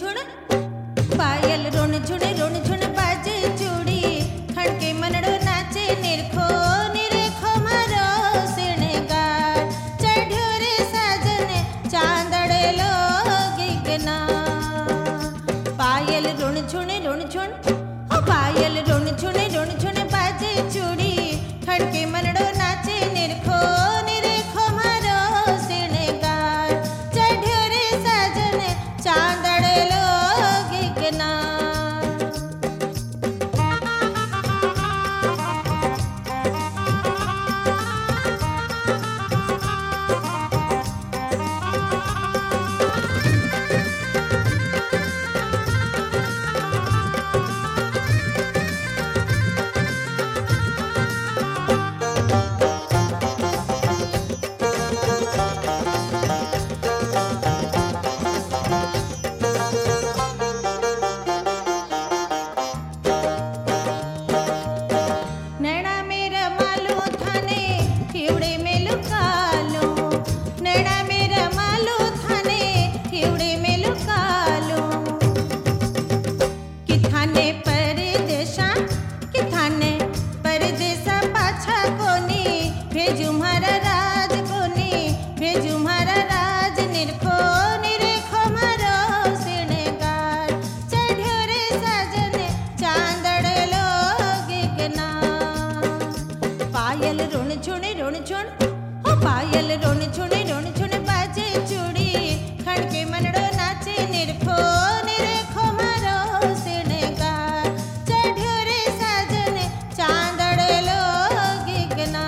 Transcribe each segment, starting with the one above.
झुण पायल रुण झुण बाजे चूड़ी खड़के मनड़ो नाचे निरखो निरखो मारो सिणगार चढ़्यो रे साजन चांदड़े लो गिगना पायल रुण झुण ओ पायल रुण झुण बाजे चूड़ी खड़के मनड़ो नाचे निरखो निरखो मारो सिणगार चढ़्यो रे साजन चांदड़े लो गिगना नैना मेरा मालू थाने हिवड़े में लुकालो नैना मेरा मालू थाने हिवड़े में लुकालो कि थाने परदेशा पाछा कोनी भेजू मारा राज कोनी भेजू मारा राज निरखो निरखो मारो सिणगार चढ़्यो रे साजन चांदड़े लो गिगना पायल रुण झुण ओ पायल रुण झुण बाजे चूड़ी खड़के मनड़ो नाचे निरखो निरखो मारो सिणगार चढ़्यो रे साजन चांदड़े लो गिगना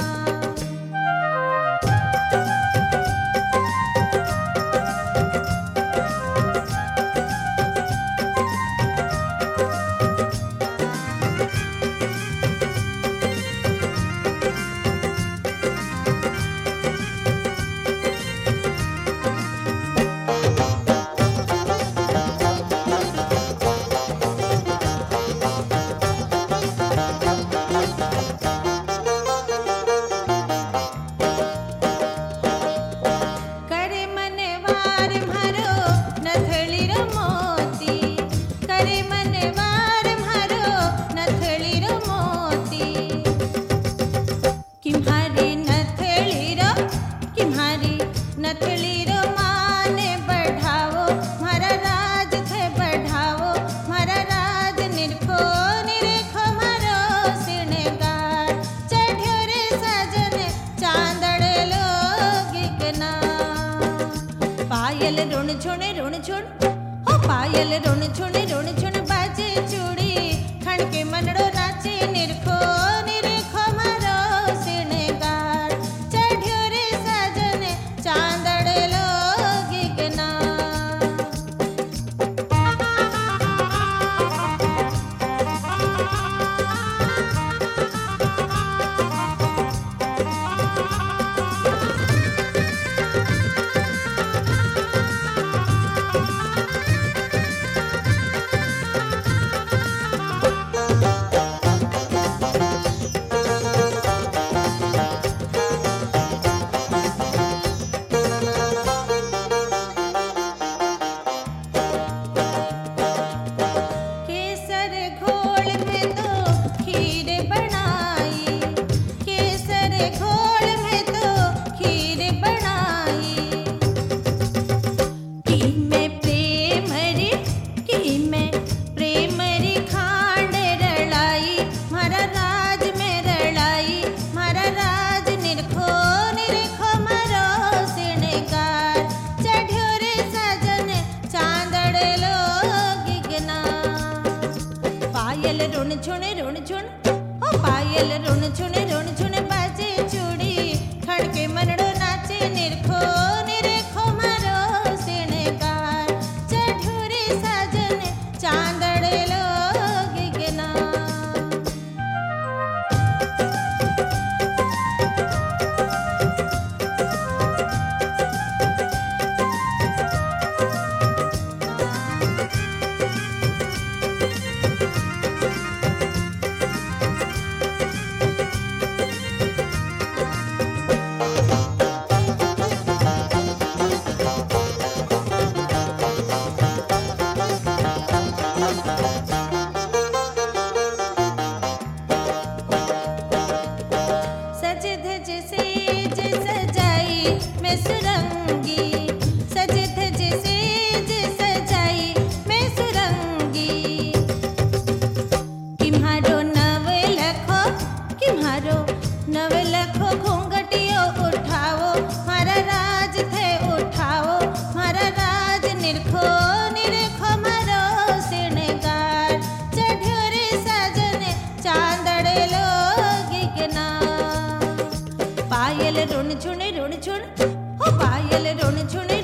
करे मनवार मारो नथली रो मोती करे मनवार मारो नथली रो मोती किम्हारी नथली रो माने बढ़ावो मारा राज थे बढ़ावो मारा राज निरखो निरखो मारो सिणगार चढ़्यो रे साजन चांदड़े लो गिगना पायल रुण झुण ओ पायल रुण झुण बाजे चूड़ी खड़के मनड़ो नाचे निरखो निरखो मारो सिणगार चढ़्यो रे साजन चांदड़े लो गिगना केसर घोल में तो खीर बनाई केसर घोल में तो खीर बनाई की मैं प्रेमरी खांड रलाई मारा राज में रलाई मारा राज निरखो निरखो मारो सिणगार चढ़्यो रे साजन चांदड़े लो गिगना पायल रुण झुण ओ पायल रुण झुण बाजे चूड़ी खड़के मनड़ो नाचे निरखो निरखो मारो सिणगार चढ़्यो रे साजन चांदड़े लो गिगना पायल रुन झुन, हो पायल रुन झुन